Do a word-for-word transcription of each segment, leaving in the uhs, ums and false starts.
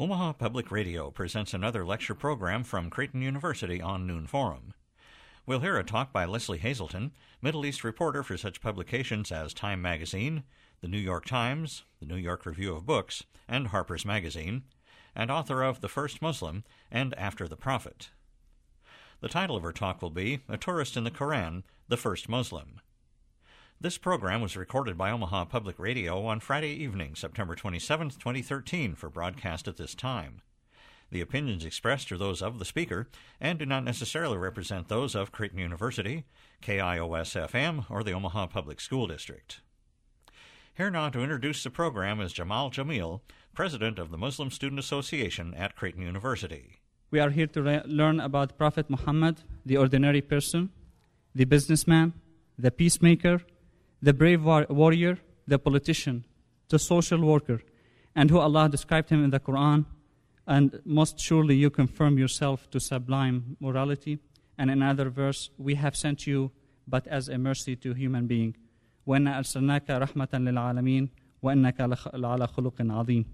Omaha Public Radio presents another lecture program from Creighton University on Noon Forum. We'll hear a talk by Leslie Hazelton, Middle East reporter for such publications as Time Magazine, the New York Times, the New York Review of Books, and Harper's Magazine, and author of The First Muslim and After the Prophet. The title of her talk will be A Tourist in the Quran, The First Muslim. This program was recorded by Omaha Public Radio on Friday evening, September twenty-seventh, twenty thirteen, for broadcast at this time. The opinions expressed are those of the speaker and do not necessarily represent those of Creighton University, K I O S F M, or the Omaha Public School District. Here now to introduce the program is Jamal Jamil, President of the Muslim Student Association at Creighton University. We are here to re- learn about Prophet Muhammad, the ordinary person, the businessman, the peacemaker, the brave war- warrior, the politician, the social worker, and who Allah described him in the Quran. And most surely you confirm yourself to sublime morality. And in another verse, we have sent you but as a mercy to human being. وَإِنَّا أَرْسَلْنَاكَ رَحْمَةً لِلْعَالَمِينَ وَإِنَّكَ لَعَلَى خُلُقٍ عَظِيمٍ.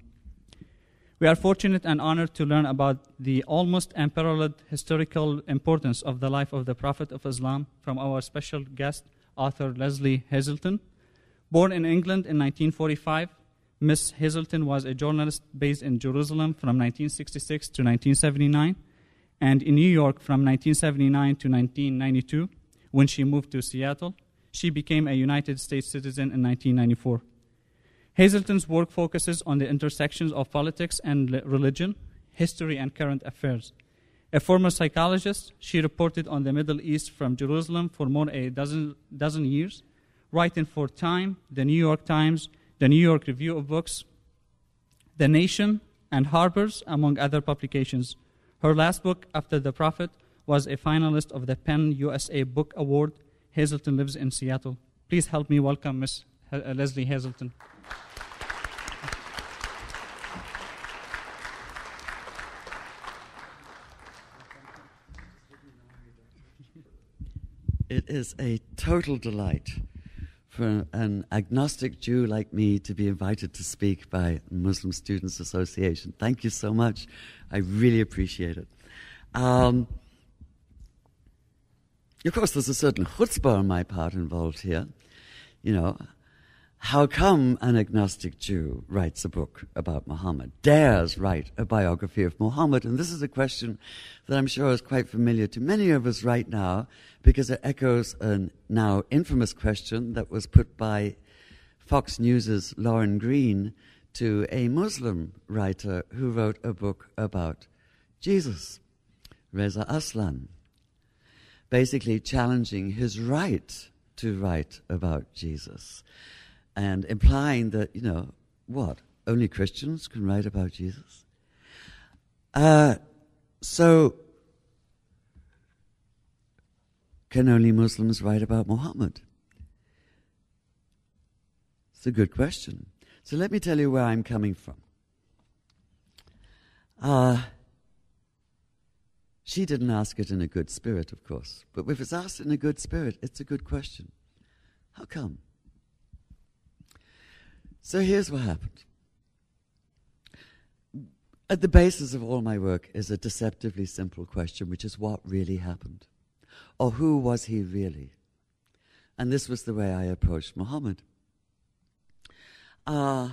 We are fortunate and honored to learn about the almost unparalleled historical importance of the life of the Prophet of Islam from our special guest, author Leslie Hazelton. Born in England in nineteen forty-five, Miss Hazelton was a journalist based in Jerusalem from nineteen sixty-six to nineteen seventy-nine, and in New York from nineteen seventy-nine to nineteen ninety-two. When she moved to Seattle, she became a United States citizen in nineteen ninety-four. Hazelton's work focuses on the intersections of politics and religion, history, and current affairs. A former psychologist, she reported on the Middle East from Jerusalem for more than a dozen, dozen years, writing for Time, the New York Times, the New York Review of Books, The Nation, and Harper's, among other publications. Her last book, After the Prophet, was a finalist of the PEN U S A Book Award. Hazelton lives in Seattle. Please help me welcome Miss H- Leslie Hazelton. It is a total delight for an agnostic Jew like me to be invited to speak by Muslim Students Association. Thank you so much. I really appreciate it. Um, of course, there's a certain chutzpah on my part involved here. You know, how come an agnostic Jew writes a book about Muhammad, dares write a biography of Muhammad? And this is a question that I'm sure is quite familiar to many of us right now, because it echoes a now infamous question that was put by Fox News' Lauren Green to a Muslim writer who wrote a book about Jesus, Reza Aslan, basically challenging his right to write about Jesus and implying that, you know, what, only Christians can write about Jesus? Uh, so, can only Muslims write about Muhammad? It's a good question. So let me tell you where I'm coming from. Uh, she didn't ask it in a good spirit, of course. But if it's asked in a good spirit, it's a good question. How come? So here's what happened. At the basis of all my work is a deceptively simple question, which is what really happened? Or who was he really? And this was the way I approached Muhammad. Uh,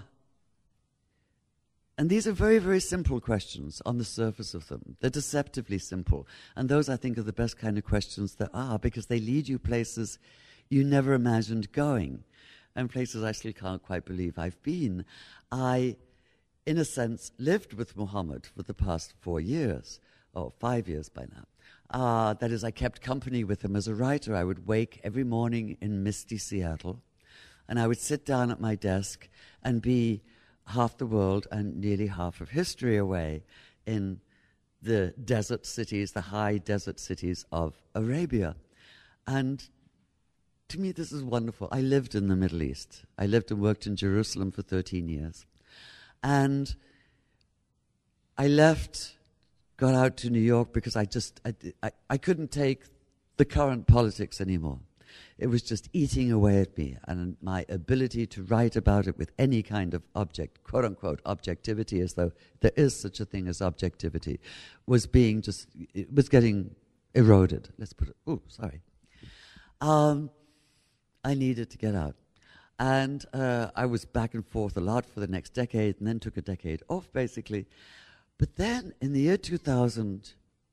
and these are very, very simple questions on the surface of them. They're deceptively simple. And those, I think, are the best kind of questions there are, because they lead you places you never imagined going, and places I still can't quite believe I've been. I, in a sense, lived with Muhammad for the past four years, or five years by now. Uh, that is, I kept company with him as a writer. I would wake every morning in misty Seattle, and I would sit down at my desk and be half the world and nearly half of history away in the desert cities, the high desert cities of Arabia. And to me, this is wonderful. I lived in the Middle East. I lived and worked in Jerusalem for thirteen years. And I left, got out to New York because I just, I, I, I couldn't take the current politics anymore. It was just eating away at me, and my ability to write about it with any kind of object, quote-unquote objectivity, as though there is such a thing as objectivity, was being just, it was getting eroded. Let's put it, oh, sorry. Um, I needed to get out. And uh, I was back and forth a lot for the next decade, and then took a decade off, basically. But then, in the year two thousand,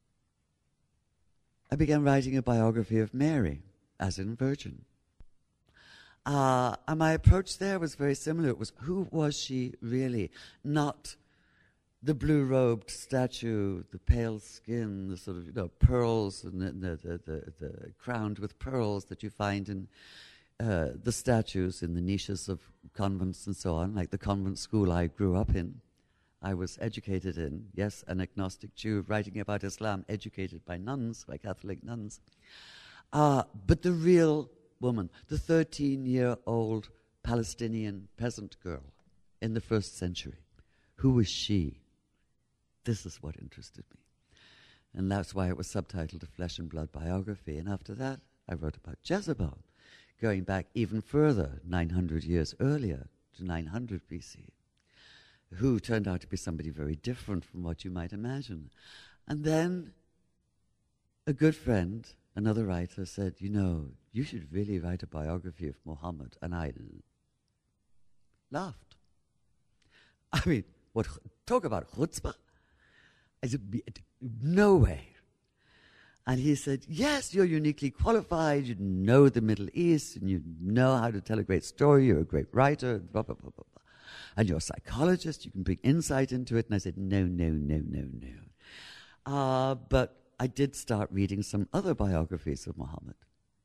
I began writing a biography of Mary, as in Virgin. Uh, and my approach there was very similar. It was, who was she really? Not the blue-robed statue, the pale skin, the sort of, you know, pearls, and the, the, the, the, the crowned with pearls that you find in uh, the statues in the niches of convents and so on, like the convent school I grew up in. I was educated in, yes, an agnostic Jew writing about Islam, educated by nuns, by Catholic nuns. Uh, but the real woman, the thirteen-year-old Palestinian peasant girl in the first century, who was she? This is what interested me. And that's why it was subtitled A Flesh and Blood Biography. And after that, I wrote about Jezebel, going back even further, nine hundred years earlier, to nine hundred B C, who turned out to be somebody very different from what you might imagine. And then a good friend, another writer, said, you know, you should really write a biography of Muhammad. And I l- laughed. I mean, what, talk about chutzpah? I said, no way. And he said, yes, you're uniquely qualified. You know the Middle East, and you know how to tell a great story. You're a great writer, blah, blah, blah, blah, blah. And you're a psychologist. You can bring insight into it. And I said, no, no, no, no, no. Uh, but I did start reading some other biographies of Muhammad.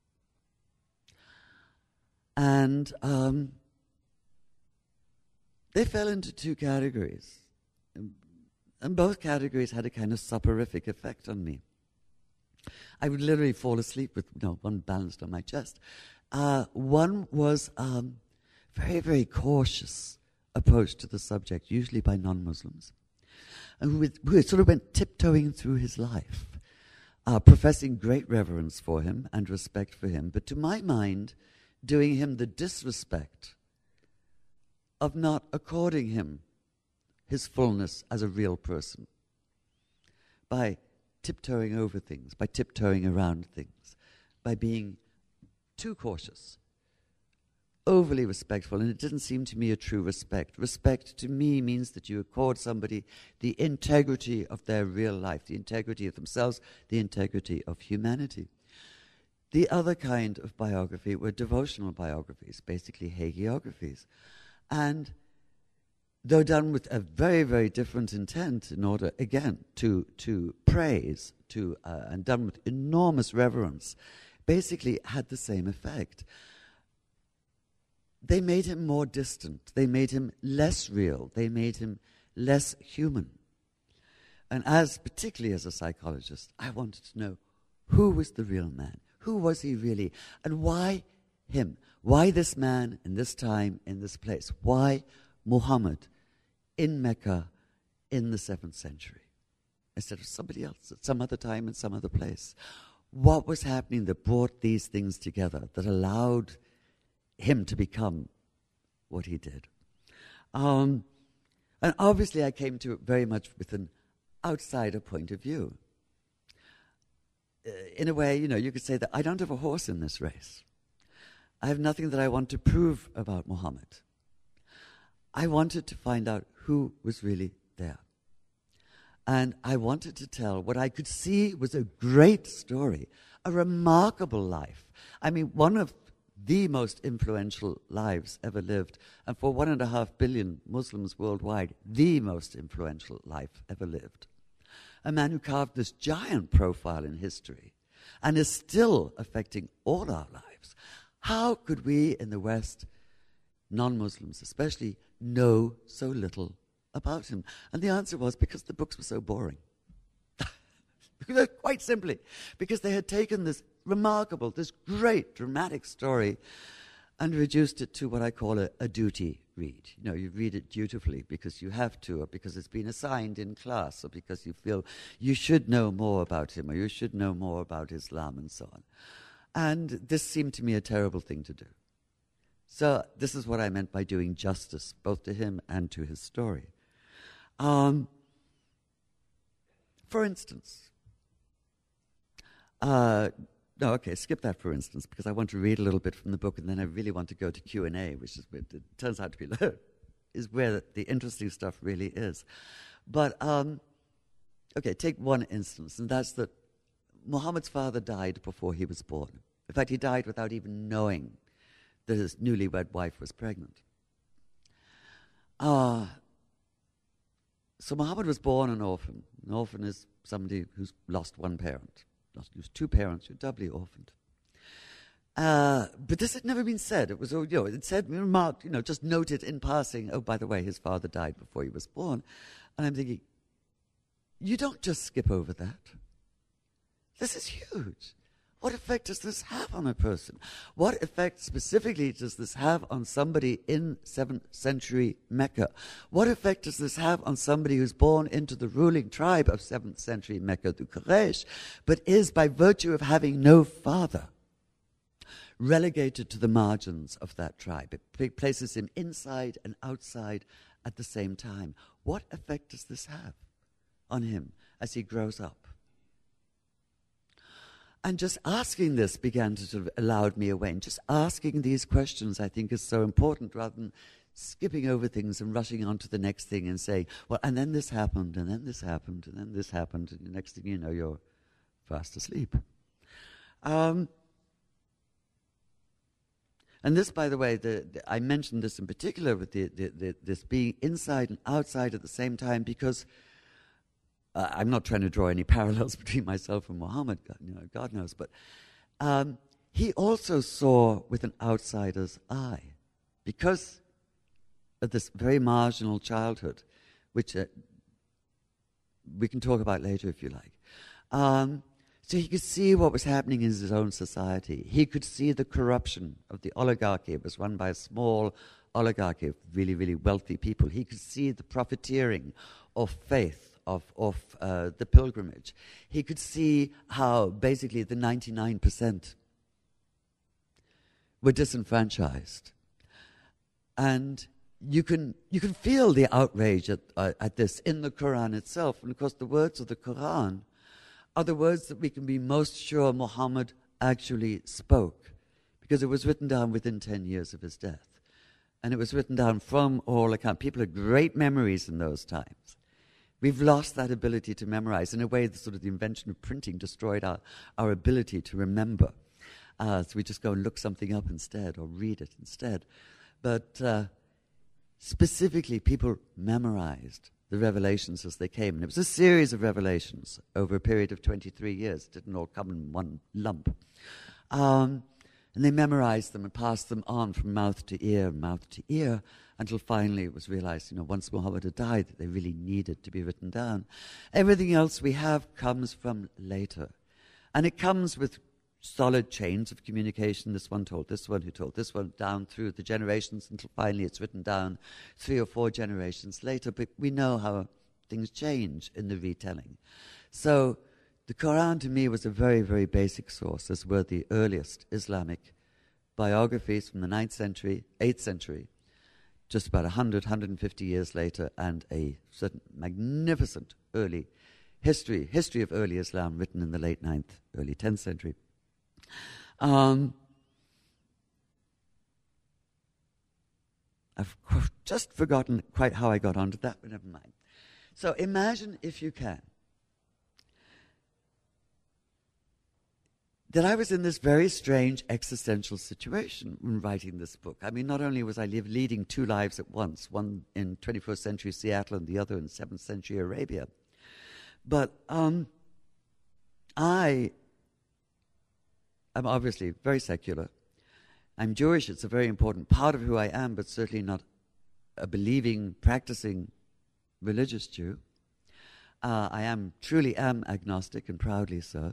And um, they fell into two categories. And both categories had a kind of soporific effect on me. I would literally fall asleep with, you know, one balanced on my chest. Uh, one was um, very, very cautious approach to the subject, usually by non-Muslims, and who, would, who sort of went tiptoeing through his life, uh, professing great reverence for him and respect for him, but to my mind, doing him the disrespect of not according him his fullness as a real person, by tiptoeing over things, by tiptoeing around things, by being too cautious, overly respectful. And it didn't seem to me a true respect. Respect to me means that you accord somebody the integrity of their real life, the integrity of themselves, the integrity of humanity. The other kind of biography were devotional biographies, basically hagiographies. And though done with a very, very different intent in order, again, to to praise, to uh, and done with enormous reverence, basically had the same effect. They made him more distant. They made him less real. They made him less human. And as, particularly as a psychologist, I wanted to know, who was the real man? Who was he really? And why him? Why this man in this time, in this place? Why Muhammad in Mecca in the seventh century instead of somebody else at some other time in some other place? What was happening that brought these things together, that allowed him to become what he did? Um, and obviously I came to it very much with an outsider point of view. Uh, in a way, you know, you could say that I don't have a horse in this race. I have nothing that I want to prove about Muhammad. I wanted to find out who was really there. And I wanted to tell what I could see was a great story, a remarkable life. I mean, one of the most influential lives ever lived, and for one and a half billion Muslims worldwide, the most influential life ever lived. A man who carved this giant profile in history and is still affecting all our lives. How could we in the West, non-Muslims especially, know so little about him? And the answer was because the books were so boring. Quite simply, because they had taken this remarkable, this great dramatic story and reduced it to what I call a, a duty read. You know, you read it dutifully because you have to, or because it's been assigned in class, or because you feel you should know more about him, or you should know more about Islam, and so on. And this seemed to me a terrible thing to do. So this is what I meant by doing justice, both to him and to his story. Um, for instance, uh, no, okay, skip that for instance, because I want to read a little bit from the book, and then I really want to go to Q and A, which is it turns out to be is where the interesting stuff really is. But um, okay, take one instance, and that's that Muhammad's father died before he was born. In fact, he died without even knowing that his newlywed wife was pregnant. Uh, so Muhammad was born an orphan. An orphan is somebody who's lost one parent. Lost who's two parents, you're doubly orphaned. Uh, but this had never been said. It was, you know, it said, remarked, you know, just noted in passing, oh, by the way, his father died before he was born. And I'm thinking, you don't just skip over that. This is huge. What effect does this have on a person? What effect specifically does this have on somebody in seventh century Mecca? What effect does this have on somebody who's born into the ruling tribe of seventh century Mecca, the Quraysh, but is, by virtue of having no father, relegated to the margins of that tribe? It places him inside and outside at the same time. What effect does this have on him as he grows up? And just asking this began to sort of allowed me away. And just asking these questions, I think, is so important, rather than skipping over things and rushing on to the next thing and saying, well, and then this happened, and then this happened, and then this happened, and the next thing you know, you're fast asleep. Um, and this, by the way, the, the, I mentioned this in particular with the, the, the, this being inside and outside at the same time, because Uh, I'm not trying to draw any parallels between myself and Muhammad, God, you know, God knows, but um, he also saw with an outsider's eye, because of this very marginal childhood, which uh, we can talk about later if you like. Um, so he could see what was happening in his own society. He could see the corruption of the oligarchy. It was run by a small oligarchy of really, really wealthy people. He could see the profiteering of faith, of, of uh, the pilgrimage. He could see how basically the ninety-nine percent were disenfranchised. And you can you can feel the outrage at, uh, at this in the Quran itself. And of course the words of the Quran are the words that we can be most sure Muhammad actually spoke, because it was written down within ten years of his death. And it was written down from all accounts. People had great memories in those times. We've lost that ability to memorize. In a way, the sort of the invention of printing destroyed our, our ability to remember. Uh, so we just go and look something up instead, or read it instead. But uh, specifically, people memorized the revelations as they came. And it was a series of revelations over a period of twenty-three years. It didn't all come in one lump. Um, and they memorized them and passed them on from mouth to ear, mouth to ear, until finally it was realized, you know, once Muhammad had died, that they really needed to be written down. Everything else we have comes from later. And it comes with solid chains of communication. This one told this one, who told this one, down through the generations, until finally it's written down three or four generations later. But we know how things change in the retelling. So the Quran to me was a very, very basic source, as were the earliest Islamic biographies from the ninth century, eighth century, just about one hundred, one hundred fifty years later, and a certain magnificent early history, history of early Islam written in the late ninth, early tenth century. Um, I've just forgotten quite how I got onto that, but never mind. So imagine, if you can, that I was in this very strange existential situation when writing this book. I mean, not only was I live, leading two lives at once, one in twenty-first century Seattle and the other in seventh century Arabia, but um, I am obviously very secular. I'm Jewish. It's a very important part of who I am, but certainly not a believing, practicing religious Jew. Uh, I am truly am agnostic, and proudly so.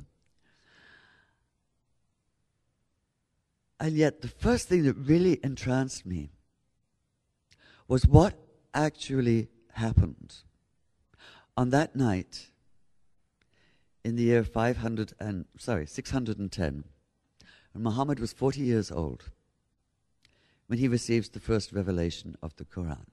And yet the first thing that really entranced me was what actually happened on that night in the year five hundred and sorry six hundred ten, And Muhammad was forty years old when he receives the first revelation of the Quran.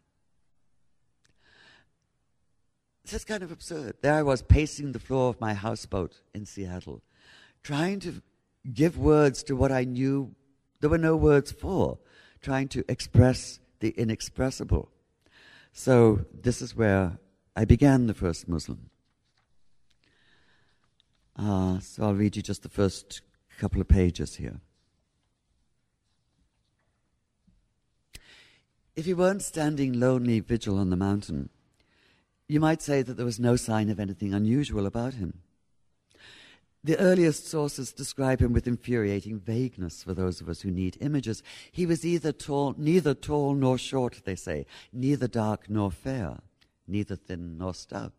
This is kind of absurd. There I was pacing the floor of my houseboat in Seattle, trying to give words to what I knew there were no words for, trying to express the inexpressible. So this is where I began the first Muslim. Uh, so I'll read you just the first couple of pages here. If he weren't standing lonely vigil on the mountain, you might say that there was no sign of anything unusual about him. The earliest sources describe him with infuriating vagueness for those of us who need images. He was either tall, neither tall nor short, they say, neither dark nor fair, neither thin nor stout.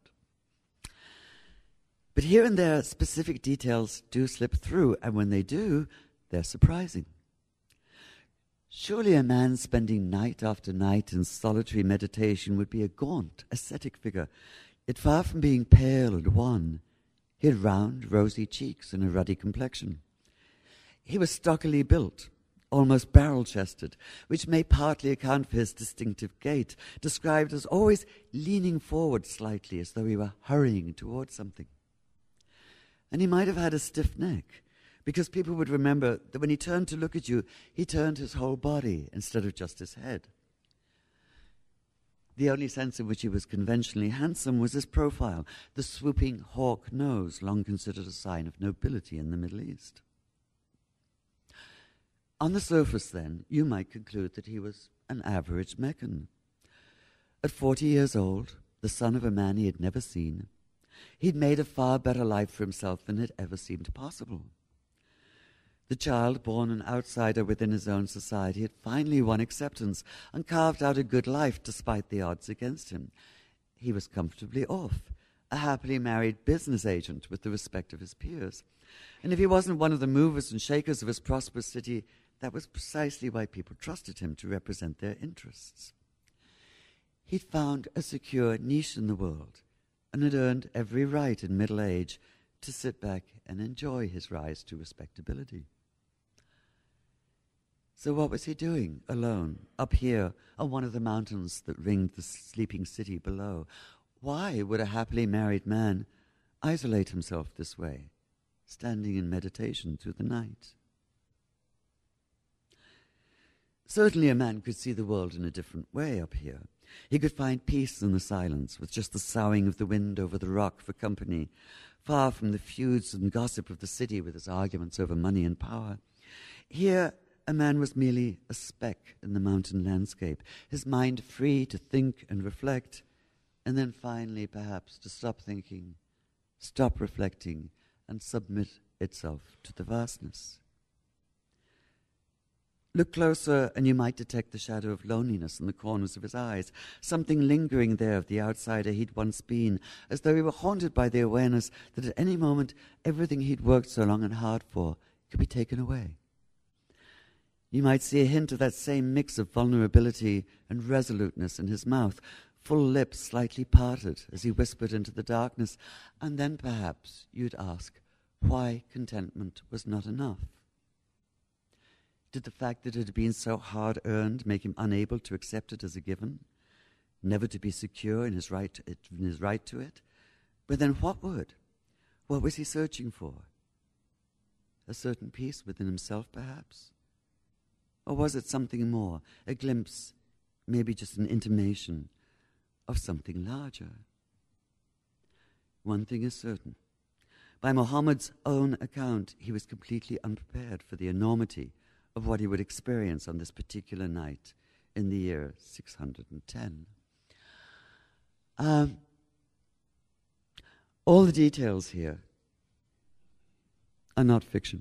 But here and there, specific details do slip through, and when they do, they're surprising. Surely a man spending night after night in solitary meditation would be a gaunt, ascetic figure, yet far from being pale and wan, he had round, rosy cheeks and a ruddy complexion. He was stockily built, almost barrel-chested, which may partly account for his distinctive gait, described as always leaning forward slightly as though he were hurrying towards something. And he might have had a stiff neck, because people would remember that when he turned to look at you, he turned his whole body instead of just his head. The only sense in which he was conventionally handsome was his profile, the swooping hawk nose, long considered a sign of nobility in the Middle East. On the surface, then, you might conclude that he was an average Meccan. At forty years old, the son of a man he had never seen, he'd made a far better life for himself than had ever seemed possible. The child, born an outsider within his own society, had finally won acceptance and carved out a good life despite the odds against him. He was comfortably off, a happily married business agent with the respect of his peers. And if he wasn't one of the movers and shakers of his prosperous city, that was precisely why people trusted him to represent their interests. He'd found a secure niche in the world and had earned every right in middle age to sit back and enjoy his rise to respectability. So what was he doing, alone, up here on one of the mountains that ringed the sleeping city below? Why would a happily married man isolate himself this way, standing in meditation through the night? Certainly a man could see the world in a different way up here. He could find peace in the silence, with just the soughing of the wind over the rock for company, far from the feuds and gossip of the city with its arguments over money and power. Here, a man was merely a speck in the mountain landscape, his mind free to think and reflect, and then finally, perhaps, to stop thinking, stop reflecting, and submit itself to the vastness. Look closer, and you might detect the shadow of loneliness in the corners of his eyes, something lingering there of the outsider he'd once been, as though he were haunted by the awareness that at any moment everything he'd worked so long and hard for could be taken away. You might see a hint of that same mix of vulnerability and resoluteness in his mouth, full lips slightly parted as he whispered into the darkness, and then perhaps you'd ask why contentment was not enough. Did the fact that it had been so hard-earned make him unable to accept it as a given, never to be secure in his right to it, in his right to it? But then what would? What was he searching for? A certain peace within himself, perhaps? Or was it something more, a glimpse, maybe just an intimation, of something larger? One thing is certain. By Muhammad's own account, he was completely unprepared for the enormity of what he would experience on this particular night in the year six hundred ten. Um, all the details here are not fiction.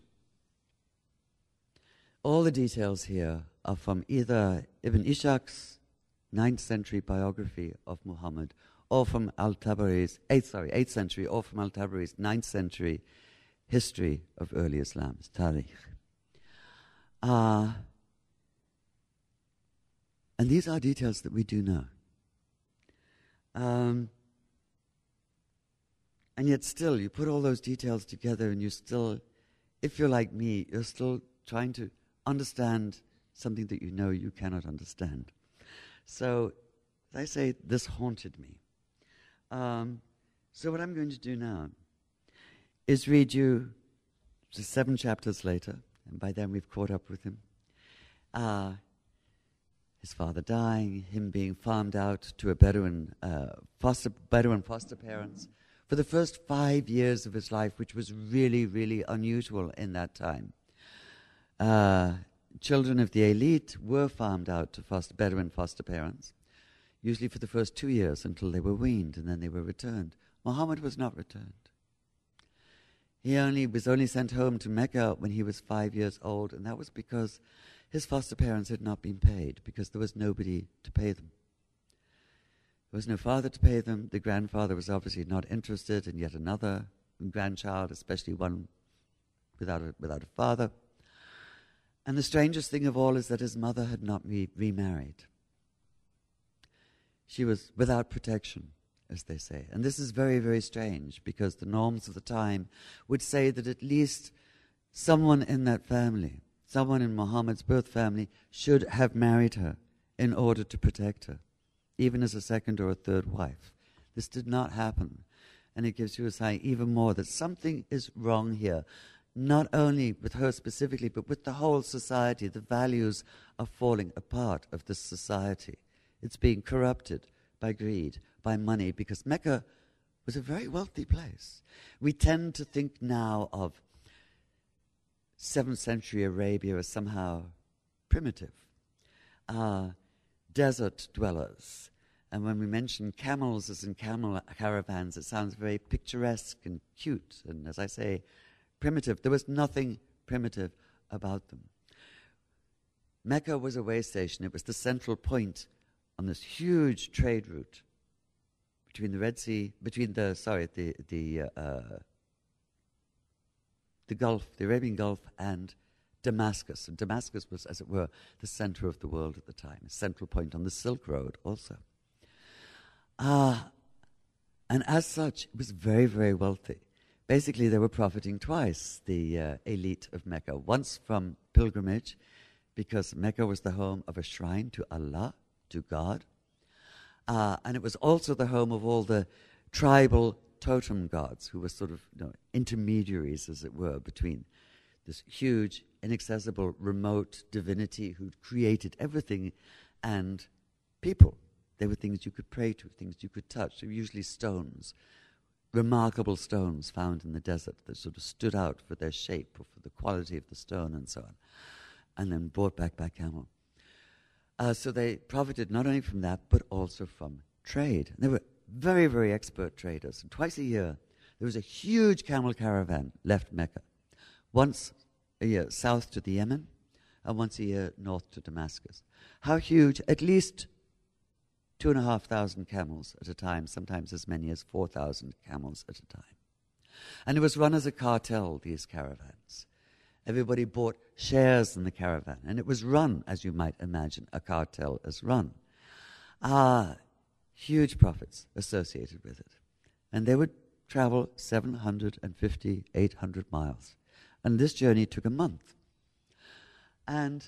All the details here are from either Ibn Ishaq's ninth century biography of Muhammad, or from Al-Tabari's, eighth, sorry, eighth century, or from Al-Tabari's ninth century history of early Islam's Tarikh. Uh, and these are details that we do know. Um, and yet still, you put all those details together and you still, if you're like me, you're still trying to understand something that you know you cannot understand. So, as I say, this haunted me. Um, so what I'm going to do now is read you just seven chapters later, and by then we've caught up with him. Uh, his father dying, him being farmed out to a Bedouin uh, foster Bedouin foster parents for the first five years of his life, which was really, really unusual in that time. Uh, children of the elite were farmed out to foster Bedouin foster parents, usually for the first two years until they were weaned, and then they were returned. Muhammad was not returned. He only was only sent home to Mecca when he was five years old, and that was because his foster parents had not been paid, because there was nobody to pay them. There was no father to pay them. The grandfather was obviously not interested in yet another grandchild, especially one without a, without a father. And the strangest thing of all is that his mother had not re- remarried. She was without protection, as they say. And this is very, very strange, because the norms of the time would say that at least someone in that family, someone in Muhammad's birth family, should have married her in order to protect her, even as a second or a third wife. This did not happen. And it gives you a sign even more that something is wrong here, not only with her specifically, but with the whole society. The values are falling apart of this society. It's being corrupted by greed, by money, because Mecca was a very wealthy place. We tend to think now of seventh century Arabia as somehow primitive, uh, desert dwellers. And when we mention camels as in camel caravans, it sounds very picturesque and cute, and as I say, primitive. There was nothing primitive about them. Mecca was a way station. It was the central point on this huge trade route between the Red Sea, between the, sorry, the, the, uh, the Gulf, the Arabian Gulf, and Damascus. And Damascus was, as it were, the center of the world at the time, a central point on the Silk Road also. Ah, uh, and as such, it was very, very wealthy. Basically, they were profiting twice, the uh, elite of Mecca. Once from pilgrimage, because Mecca was the home of a shrine to Allah, to God. Uh, and it was also the home of all the tribal totem gods, who were sort of, you know, intermediaries, as it were, between this huge, inaccessible, remote divinity who created everything and people. They were things you could pray to, things you could touch. They were usually stones, remarkable stones found in the desert that sort of stood out for their shape or for the quality of the stone and so on, and then brought back by camel. Uh, so they profited not only from that, but also from trade. They were very, very expert traders. And twice a year, there was a huge camel caravan left Mecca. Once a year south to the Yemen, and once a year north to Damascus. How huge? At least two and a half thousand camels at a time, sometimes as many as four thousand camels at a time. And it was run as a cartel, these caravans. Everybody bought shares in the caravan, and it was run, as you might imagine, a cartel is run. Ah, huge profits associated with it. And they would travel seven hundred fifty, eight hundred miles. And this journey took a month. And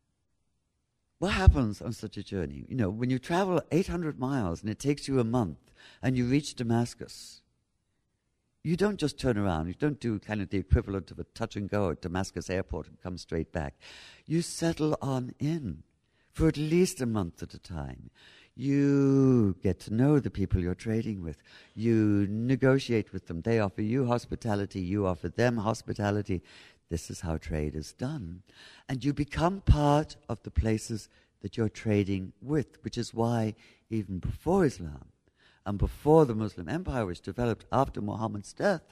what happens on such a journey? You know, when you travel eight hundred miles and it takes you a month and you reach Damascus, you don't just turn around. You don't do kind of the equivalent of a touch and go at Damascus airport and come straight back. You settle on in for at least a month at a time. You get to know the people you're trading with. You negotiate with them. They offer you hospitality. You offer them hospitality. This is how trade is done. And you become part of the places that you're trading with, which is why even before Islam, and before the Muslim Empire was developed after Muhammad's death,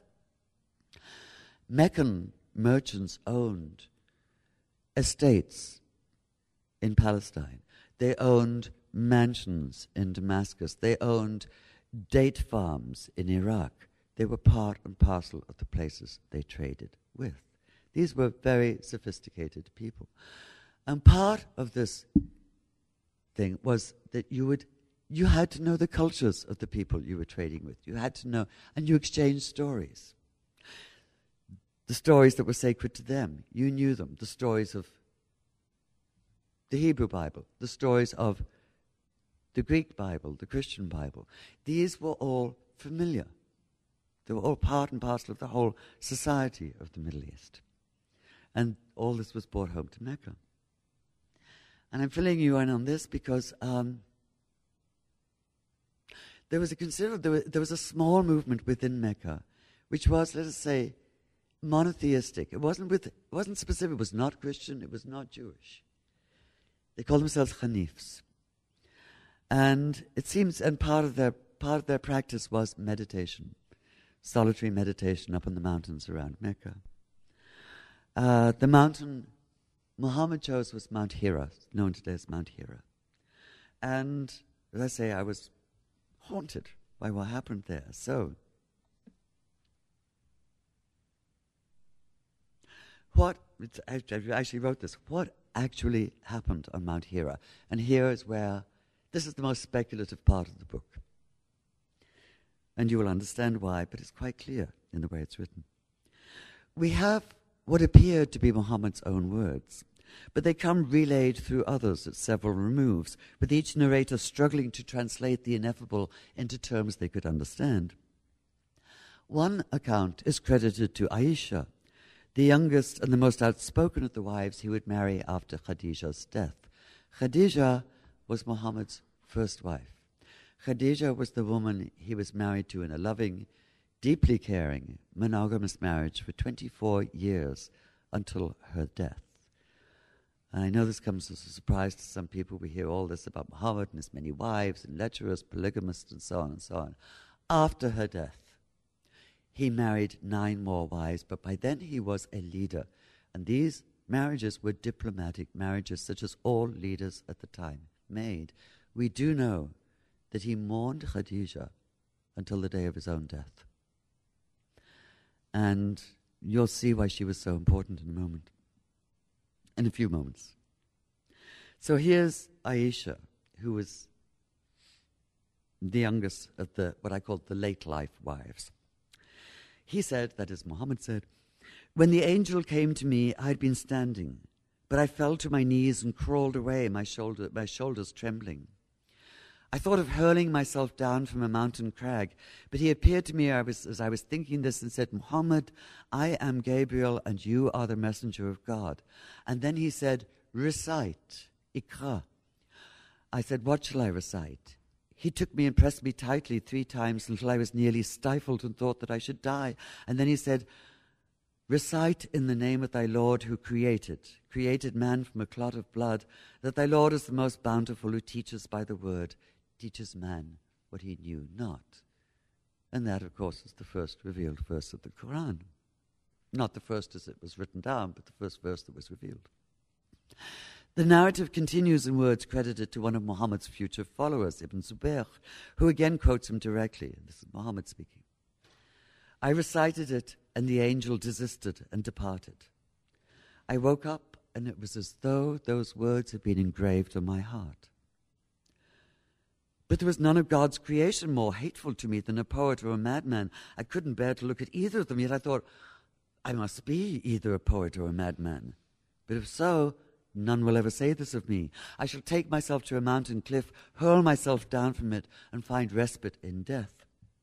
Meccan merchants owned estates in Palestine. They owned mansions in Damascus. They owned date farms in Iraq. They were part and parcel of the places they traded with. These were very sophisticated people. And part of this thing was that you would You had to know the cultures of the people you were trading with. You had to know, and you exchanged stories. the stories that were sacred to them. You knew them. The stories of the Hebrew Bible, the stories of the Greek Bible, the Christian Bible. These were all familiar. They were all part and parcel of the whole society of the Middle East. And all this was brought home to Mecca. And I'm filling you in on this because um, there was a considerable, there was, there was a small movement within Mecca, which was, let us say, monotheistic. It wasn't with, it wasn't specific. It was not Christian. It was not Jewish. They called themselves Hanifs, and it seems, and part of their part of their practice was meditation, solitary meditation up in the mountains around Mecca. Uh, the mountain Muhammad chose was Mount Hira, known today as Mount Hira. And as I say, I was haunted by what happened there. So, what, I actually wrote this, what actually happened on Mount Hira? And here is where, this is the most speculative part of the book. And you will understand why, but it's quite clear in the way it's written. We have what appeared to be Muhammad's own words, but they come relayed through others at several removes, with each narrator struggling to translate the ineffable into terms they could understand. One account is credited to Aisha, the youngest and the most outspoken of the wives he would marry after Khadija's death. Khadija was Muhammad's first wife. Khadija was the woman he was married to in a loving, deeply caring, monogamous marriage for twenty-four years until her death. And I know this comes as a surprise to some people. We hear all this about Muhammad and his many wives and lecherous, polygamist, and so on and so on. After her death, he married nine more wives, but by then he was a leader. And these marriages were diplomatic marriages, such as all leaders at the time made. We do know that he mourned Khadija until the day of his own death. And you'll see why she was so important in a moment. In a few moments. So here's Aisha, who was the youngest of the, what I call the late life wives. He said, that is, Muhammad said, "When the angel came to me, I had been standing, but I fell to my knees and crawled away, my shoulder, my shoulders trembling. I thought of hurling myself down from a mountain crag, but he appeared to me I was, as I was thinking this and said, 'Muhammad, I am Gabriel and you are the messenger of God.' And then he said, 'Recite, Iqra.' I said, 'What shall I recite?' He took me and pressed me tightly three times until I was nearly stifled and thought that I should die. And then he said, 'Recite in the name of thy Lord who created, created man from a clot of blood, that thy Lord is the most bountiful who teaches by the word, teaches man what he knew not.'" And that, of course, is the first revealed verse of the Quran. Not the first as it was written down, but the first verse that was revealed. The narrative continues in words credited to one of Muhammad's future followers, Ibn Zubayr, who again quotes him directly. This is Muhammad speaking. "I recited it, and the angel desisted and departed. I woke up, and it was as though those words had been engraved on my heart. But there was none of God's creation more hateful to me than a poet or a madman. I couldn't bear to look at either of them, yet I thought, I must be either a poet or a madman. But if so, none will ever say this of me. I shall take myself to a mountain cliff, hurl myself down from it, and find respite in death.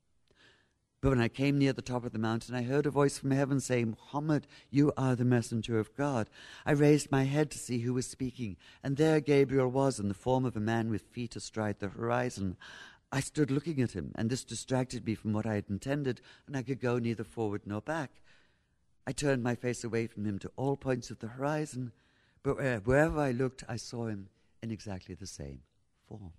But when I came near the top of the mountain, I heard a voice from heaven saying, 'Muhammad, you are the messenger of God.' I raised my head to see who was speaking, and there Gabriel was in the form of a man with feet astride the horizon. I stood looking at him, and this distracted me from what I had intended, and I could go neither forward nor back. I turned my face away from him to all points of the horizon, but wherever I looked, I saw him in exactly the same form."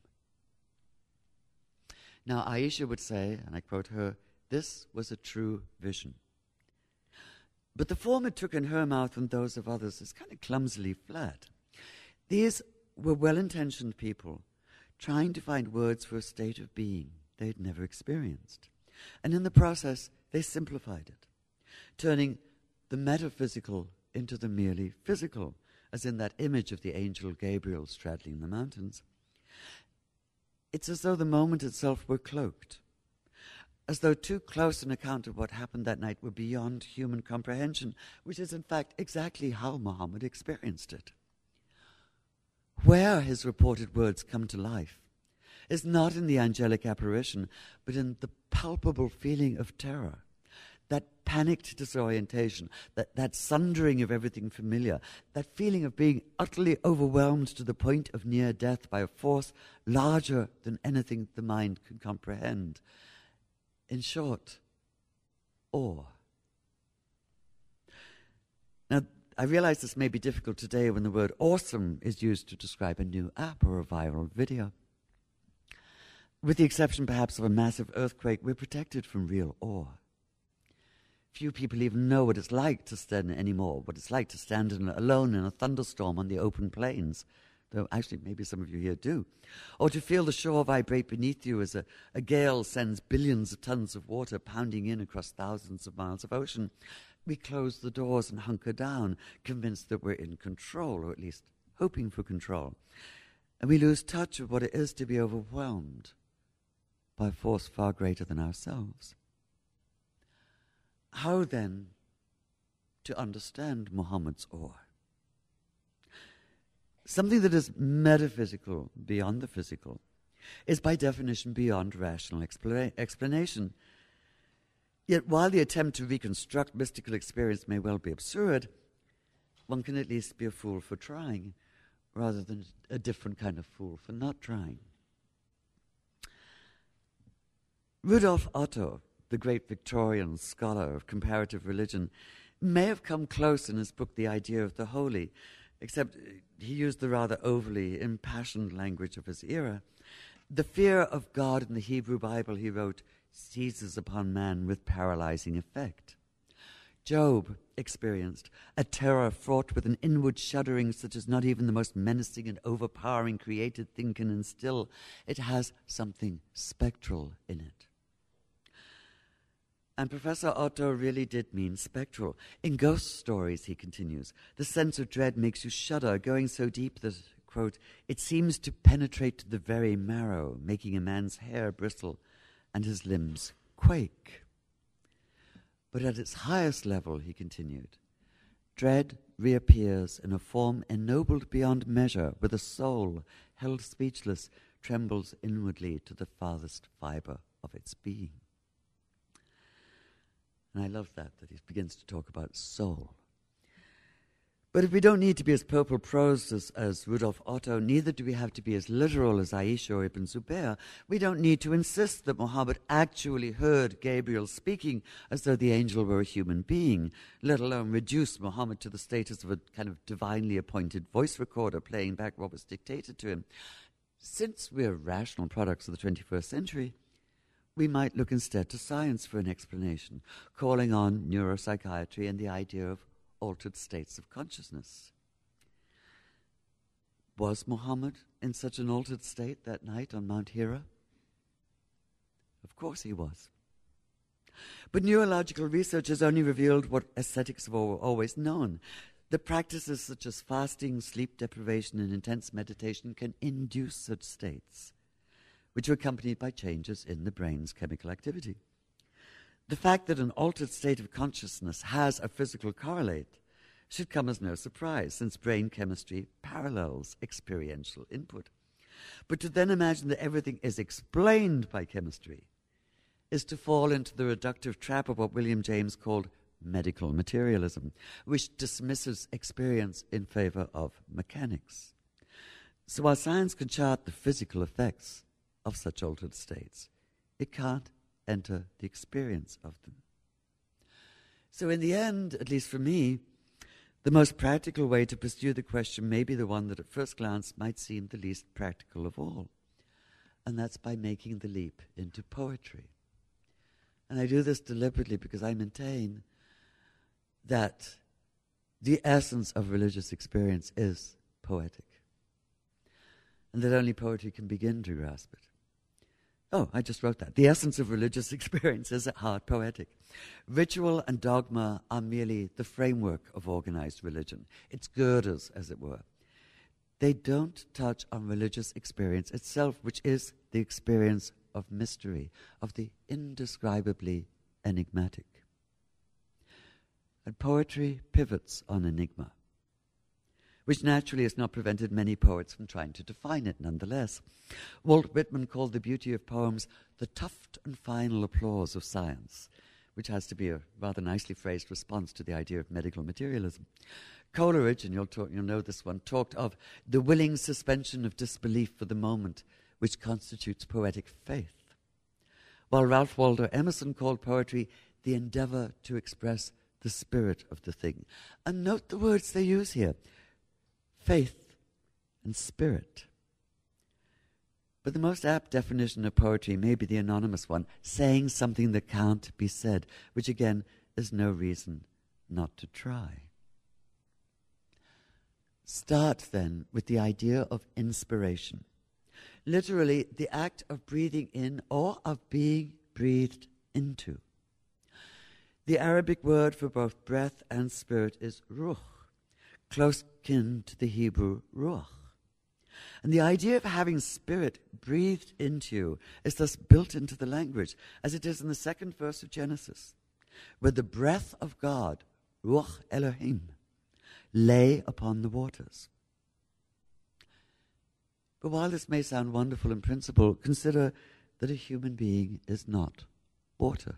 Now, Aisha would say, and I quote her, "This was a true vision. But the form it took in her mouth and those of others is kind of clumsily flat. These were well-intentioned people trying to find words for a state of being they had never experienced. And in the process, they simplified it, turning the metaphysical into the merely physical, as in that image of the angel Gabriel straddling the mountains. It's as though the moment itself were cloaked. as though too close an account of what happened that night were beyond human comprehension, which is in fact exactly how Muhammad experienced it. Where his reported words come to life is not in the angelic apparition, but in the palpable feeling of terror, that panicked disorientation, that, that sundering of everything familiar, that feeling of being utterly overwhelmed to the point of near death by a force larger than anything the mind can comprehend. In short, awe. Now, I realize this may be difficult today when the word awesome is used to describe a new app or a viral video. With the exception perhaps of a massive earthquake, we're protected from real awe. Few people even know what it's like to stand anymore, what it's like to stand in, alone in a thunderstorm on the open plains, though actually maybe some of you here do, or to feel the shore vibrate beneath you as a, a gale sends billions of tons of water pounding in across thousands of miles of ocean. We close the doors and hunker down, convinced that we're in control, or at least hoping for control. And we lose touch of what it is to be overwhelmed by a force far greater than ourselves. How then to understand Muhammad's awe? Something that is metaphysical beyond the physical is by definition beyond rational expla- explanation. Yet while the attempt to reconstruct mystical experience may well be absurd, one can at least be a fool for trying, rather than a different kind of fool for not trying. Rudolf Otto, the great Victorian scholar of comparative religion, may have come close in his book The Idea of the Holy, except he used the rather overly impassioned language of his era. The fear of God in the Hebrew Bible, he wrote, seizes upon man with paralyzing effect. Job experienced a terror fraught with an inward shuddering such as not even the most menacing and overpowering created thing can instill. It has something spectral in it. And Professor Otto really did mean spectral. In ghost stories, he continues, the sense of dread makes you shudder, going so deep that, quote, it seems to penetrate to the very marrow, making a man's hair bristle and his limbs quake. But at its highest level, he continued, dread reappears in a form ennobled beyond measure, with a soul, held speechless, trembles inwardly to the farthest fibre of its being. And I love that, that he begins to talk about soul. But if we don't need to be as purple prosed as, as Rudolf Otto, neither do we have to be as literal as Aisha or Ibn Zubayr. We don't need to insist that Muhammad actually heard Gabriel speaking as though the angel were a human being, let alone reduce Muhammad to the status of a kind of divinely appointed voice recorder playing back what was dictated to him. Since we're rational products of the twenty-first century, we might look instead to science for an explanation, calling on neuropsychiatry and the idea of altered states of consciousness. Was Muhammad in such an altered state that night on Mount Hira? Of course he was. But neurological research has only revealed what ascetics have always known, that practices such as fasting, sleep deprivation, and intense meditation can induce such states, which are accompanied by changes in the brain's chemical activity. The fact that an altered state of consciousness has a physical correlate should come as no surprise, since brain chemistry parallels experiential input. But to then imagine that everything is explained by chemistry is to fall into the reductive trap of what William James called medical materialism, which dismisses experience in favor of mechanics. So while science can chart the physical effects of such altered states, it can't enter the experience of them. So in the end, at least for me, the most practical way to pursue the question may be the one that at first glance might seem the least practical of all, and that's by making the leap into poetry. And I do this deliberately because I maintain that the essence of religious experience is poetic, and that only poetry can begin to grasp it. Oh, I just wrote that. The essence of religious experience is at heart poetic. Ritual and dogma are merely the framework of organized religion, its girders, as it were. They don't touch on religious experience itself, which is the experience of mystery, of the indescribably enigmatic. And poetry pivots on enigma, which naturally has not prevented many poets from trying to define it nonetheless. Walt Whitman called the beauty of poems the tuft and final applause of science, which has to be a rather nicely phrased response to the idea of medical materialism. Coleridge, and you'll, talk, you'll know this one, talked of the willing suspension of disbelief for the moment, which constitutes poetic faith, while Ralph Waldo Emerson called poetry the endeavor to express the spirit of the thing. And note the words they use here, faith and spirit. But the most apt definition of poetry may be the anonymous one, saying something that can't be said, which again is no reason not to try. Start then with the idea of inspiration. Literally, the act of breathing in or of being breathed into. The Arabic word for both breath and spirit is ruh, close kin to the Hebrew ruach. And the idea of having spirit breathed into you is thus built into the language, as it is in the second verse of Genesis, where the breath of God, ruach Elohim, lay upon the waters. But while this may sound wonderful in principle, consider that a human being is not water.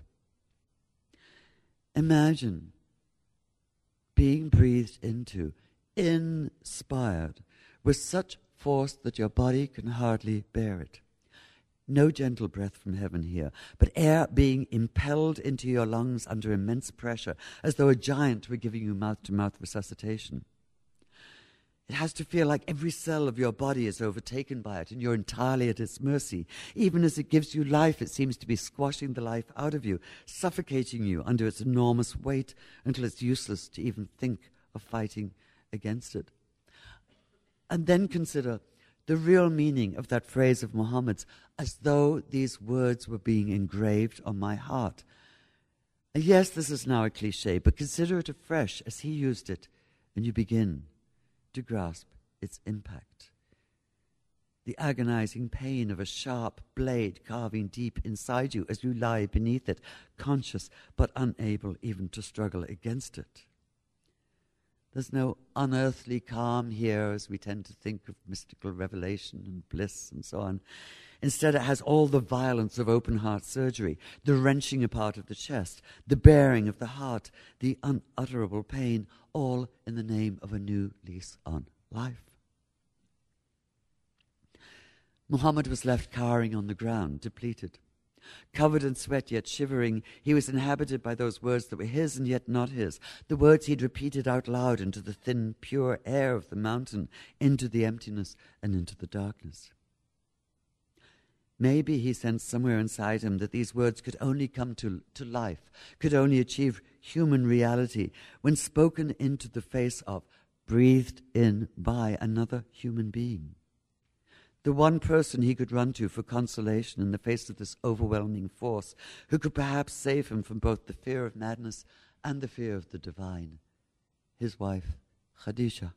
Imagine being breathed into, inspired, with such force that your body can hardly bear it. No gentle breath from heaven here, but air being impelled into your lungs under immense pressure, as though a giant were giving you mouth-to-mouth resuscitation. It has to feel like every cell of your body is overtaken by it, and you're entirely at its mercy. Even as it gives you life, it seems to be squashing the life out of you, suffocating you under its enormous weight until it's useless to even think of fighting against it. And then consider the real meaning of that phrase of Muhammad's, as though these words were being engraved on my heart. And yes, this is now a cliche, but consider it afresh as he used it, and you begin to grasp its impact. The agonizing pain of a sharp blade carving deep inside you as you lie beneath it, conscious but unable even to struggle against it. There's no unearthly calm here as we tend to think of mystical revelation and bliss and so on. Instead, it has all the violence of open-heart surgery, the wrenching apart of the chest, the baring of the heart, the unutterable pain, all in the name of a new lease on life. Muhammad was left cowering on the ground, depleted. Covered in sweat, yet shivering, he was inhabited by those words that were his and yet not his, the words he'd repeated out loud into the thin, pure air of the mountain, into the emptiness and into the darkness. Maybe he sensed somewhere inside him that these words could only come to, to life, could only achieve human reality when spoken into the face of, breathed in by another human being. The one person he could run to for consolation in the face of this overwhelming force, who could perhaps save him from both the fear of madness and the fear of the divine, his wife, Khadija.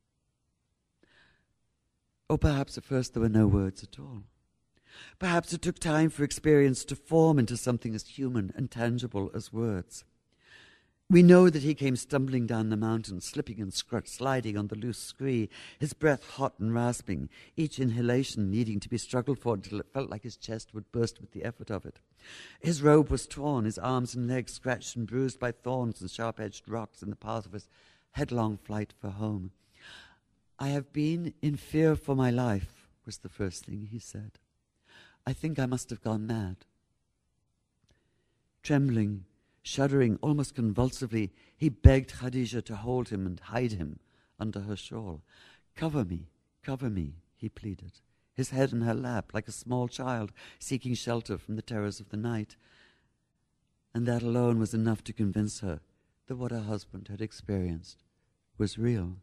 Or perhaps at first there were no words at all. Perhaps it took time for experience to form into something as human and tangible as words. We know that he came stumbling down the mountain, slipping and scr- sliding on the loose scree, his breath hot and rasping, each inhalation needing to be struggled for until it felt like his chest would burst with the effort of it. His robe was torn, his arms and legs scratched and bruised by thorns and sharp-edged rocks in the path of his headlong flight for home. "I have been in fear for my life," was the first thing he said. "I think I must have gone mad." Trembling, shuddering almost convulsively, he begged Khadija to hold him and hide him under her shawl. "Cover me, cover me," he pleaded, his head in her lap like a small child seeking shelter from the terrors of the night. And that alone was enough to convince her that what her husband had experienced was real.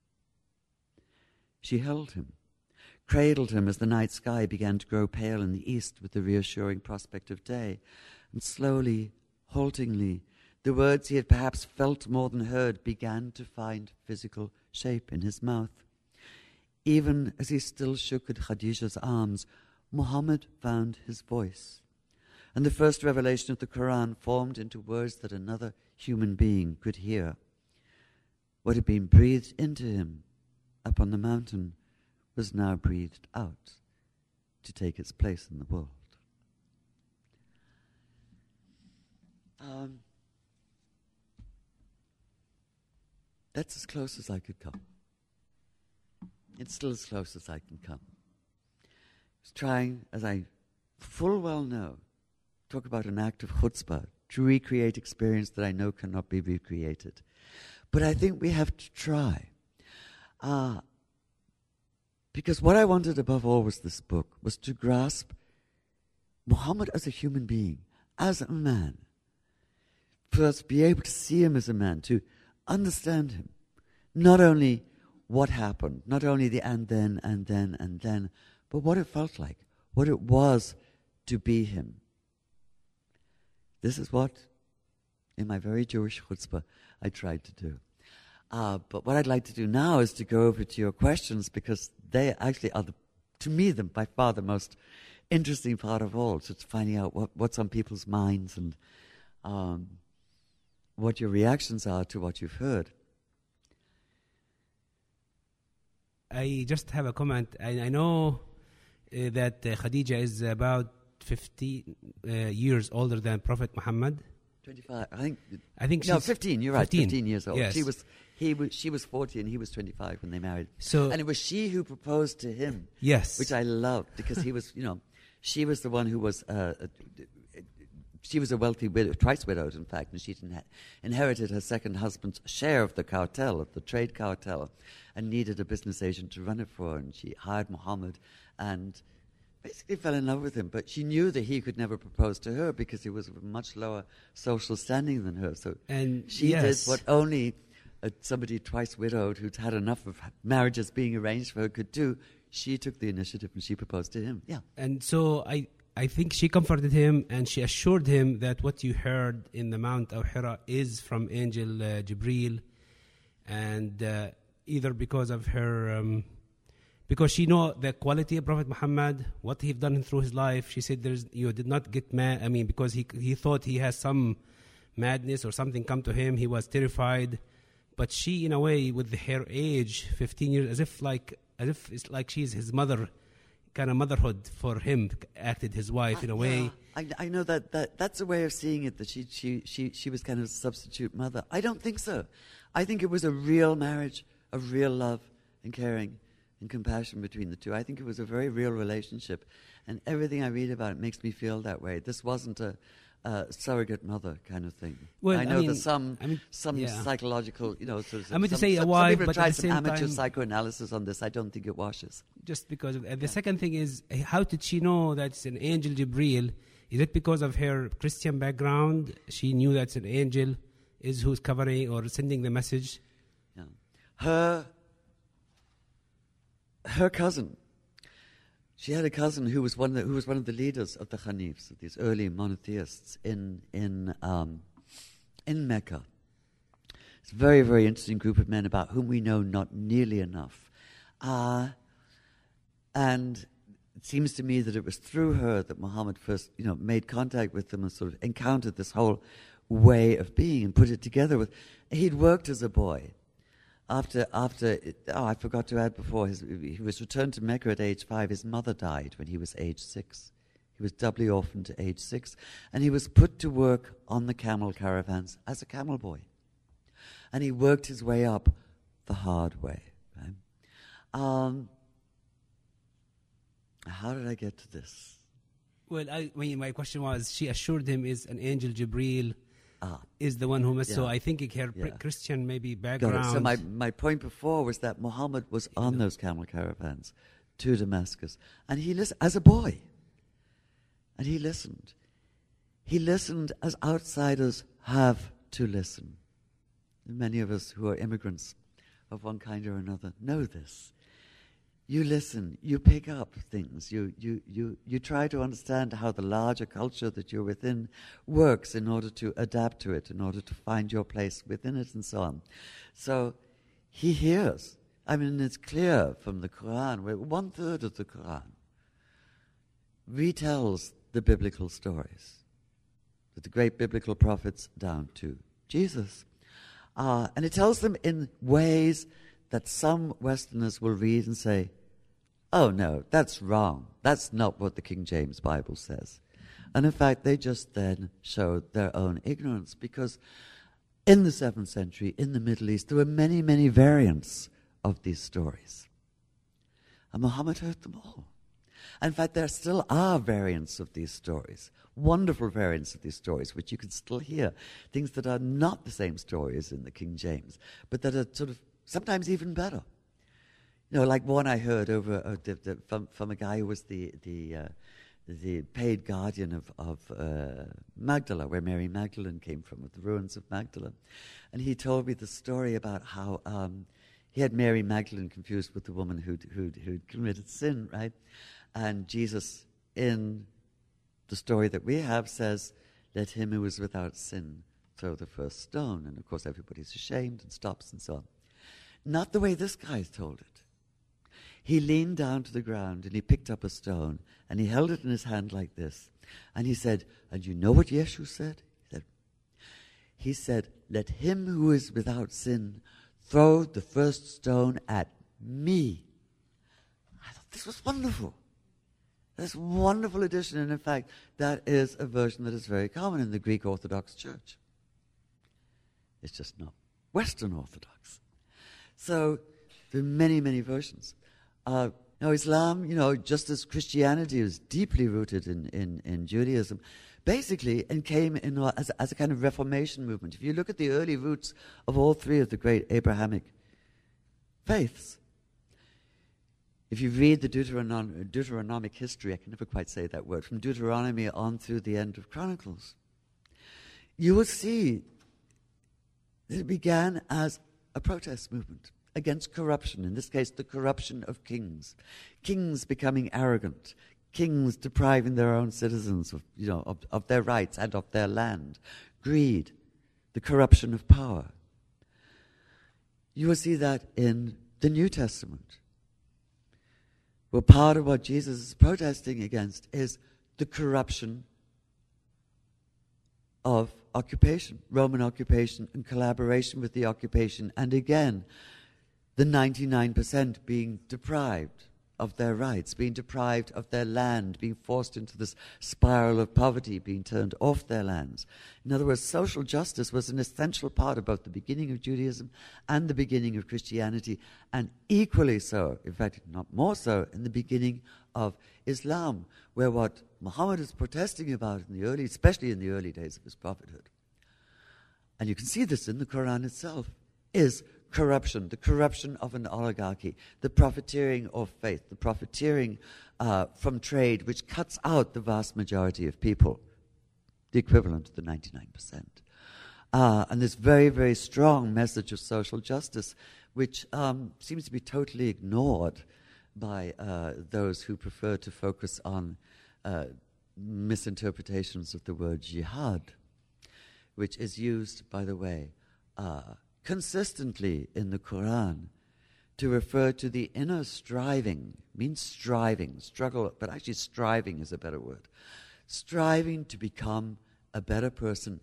She held him, cradled him as the night sky began to grow pale in the east with the reassuring prospect of day, and slowly, haltingly, the words he had perhaps felt more than heard began to find physical shape in his mouth. Even as he still shook at Khadija's arms, Muhammad found his voice. And the first revelation of the Quran formed into words that another human being could hear. What had been breathed into him up on the mountain was now breathed out to take its place in the world. Um, that's as close as I could come. It's still as close as I can come. I was trying, as I full well know, talk about an act of chutzpah, to recreate experience that I know cannot be recreated. But I think we have to try. Uh, because what I wanted above all was this book, was to grasp Muhammad as a human being, as a man. For us to be able to see him as a man, to understand him. Not only what happened, not only the and then, and then, and then, but what it felt like, what it was to be him. This is what, in my very Jewish chutzpah, I tried to do. Uh, but what I'd like to do now is to go over to your questions, because they actually are, the, to me, the, by far the most interesting part of all. So it's finding out what, what's on people's minds and um, what your reactions are to what you've heard. I just have a comment. I, I know uh, that uh, Khadija is about fifty uh, years older than Prophet Muhammad. twenty-five, I think. I think no, she's fifteen. You're right. fifteen. fifteen years old. Yes. She was. He was. She was forty, and he was twenty-five when they married. So, and it was she who proposed to him. Yes, which I loved, because he was. You know, she was the one who was. Uh, uh, she was a wealthy widow, twice widowed, in fact, and she inha- inherited her second husband's share of the cartel, of the trade cartel, and needed a business agent to run it for her. And she hired Muhammad, and basically fell in love with him. But she knew that he could never propose to her because he was of a much lower social standing than her. So and she yes. did what only uh, somebody twice widowed who'd had enough of marriages being arranged for her could do. She took the initiative and she proposed to him. Yeah. And so I, I think she comforted him and she assured him that what you heard in the Mount of Hira is from Angel uh, Jibreel, and uh, either because of her, um, because she know the quality of Prophet Muhammad, what he've done through his life. She said, "There's you did not get mad." I mean, because he he thought he has some madness or something come to him. He was terrified, but she, in a way, with her age, fifteen years, as if like as if it's like she's his mother. Kind of motherhood for him, acted his wife uh, in a way. Yeah, I, I know that, that that's a way of seeing it, that she, she, she, she was kind of a substitute mother. I don't think so. I think it was a real marriage, a real love and caring and compassion between the two. I think it was a very real relationship. And everything I read about it makes me feel that way. This wasn't a, a surrogate mother kind of thing. Well, I know I mean, there's some I mean, some yeah. psychological, you know, sort of. I mean some, to say some, a wife, some people but tried at the some same amateur time, psychoanalysis on this. I don't think it washes. Just because of, and the Yeah. second thing is, how did she know that's an angel Jibreel? Is it because of her Christian background? She knew that's an angel is who's covering or sending the message. Yeah. Her her cousin. She had a cousin who was one of the, who was one of the leaders of the Hanifs, of these early monotheists in in um, in Mecca. It's a very, very interesting group of men about whom we know not nearly enough. Uh, and it seems to me that it was through her that Muhammad first, you know, made contact with them and sort of encountered this whole way of being and put it together with. He'd worked as a boy. After, after, oh, I forgot to add before, his, he was returned to Mecca at age five. His mother died when he was age six. He was doubly orphaned at age six. And he was put to work on the camel caravans as a camel boy. And he worked his way up the hard way. Right? Um, how did I get to this? Well, I, I mean, my question was, she assured him is an angel Jibreel. Ah, is the one who must. yeah. So I think her Yeah. Christian maybe got background. it. So my, my point before was that Muhammad was on Yeah. those camel caravans to Damascus. And he listened as a boy. And he listened. He listened as outsiders have to listen. And many of us who are immigrants of one kind or another know this. You listen, you pick up things, you, you, you, you try to understand how the larger culture that you're within works in order to adapt to it, in order to find your place within it and so on. So he hears. I mean, it's clear from the Quran, where one third of the Quran retells the biblical stories, the great biblical prophets down to Jesus. Uh, and it tells them in ways that some Westerners will read and say, oh no, that's wrong. That's not what the King James Bible says. And in fact, they just then showed their own ignorance, because in the seventh century, in the Middle East, there were many, many variants of these stories. And Muhammad heard them all. And in fact, there still are variants of these stories, wonderful variants of these stories, which you can still hear, things that are not the same story as in the King James, but that are sort of sometimes even better. You know, like one I heard over uh, the, the, from, from a guy who was the the uh, the paid guardian of, of uh, Magdala, where Mary Magdalene came from, with the ruins of Magdala. And he told me the story about how um, he had Mary Magdalene confused with the woman who'd, who'd, who'd committed sin, right? And Jesus, in the story that we have, says, let him who is without sin throw the first stone. And of course everybody's ashamed and stops and so on. Not the way this guy told it. He leaned down to the ground and he picked up a stone and he held it in his hand like this. And he said, and you know what Yeshua said? He said, he said, let him who is without sin throw the first stone at me. I thought this was wonderful. That's a wonderful addition. And in fact, that is a version that is very common in the Greek Orthodox Church. It's just not Western Orthodox. So there are many, many versions. Uh, now, Islam, you know, just as Christianity is deeply rooted in, in, in Judaism, basically, and came in uh, as, as a kind of Reformation movement. If you look at the early roots of all three of the great Abrahamic faiths, if you read the Deuteronom- Deuteronomic history, I can never quite say that word, from Deuteronomy on through the end of Chronicles, you will see that it began as a protest movement against corruption, in this case the corruption of kings, kings becoming arrogant, kings depriving their own citizens of, you know, of, of their rights and of their land, greed, the corruption of power. You will see that in the New Testament. Well, part of what Jesus is protesting against is the corruption of occupation, Roman occupation, and collaboration with the occupation, and again, the ninety-nine percent being deprived of their rights, being deprived of their land, being forced into this spiral of poverty, being turned off their lands. In other words, social justice was an essential part of both the beginning of Judaism and the beginning of Christianity, and equally so, in fact, not more so, in the beginning of Islam, where what Muhammad is protesting about in the early, especially in the early days of his prophethood, and you can see this in the Quran itself, is corruption, the corruption of an oligarchy, the profiteering of faith, the profiteering uh, from trade, which cuts out the vast majority of people, the equivalent of the ninety-nine percent. Uh, and this very, very strong message of social justice, which um, seems to be totally ignored by uh, those who prefer to focus on uh, misinterpretations of the word jihad, which is used, by the way, uh, consistently in the Quran to refer to the inner striving, means striving, struggle, but actually striving is a better word. Striving to become a better person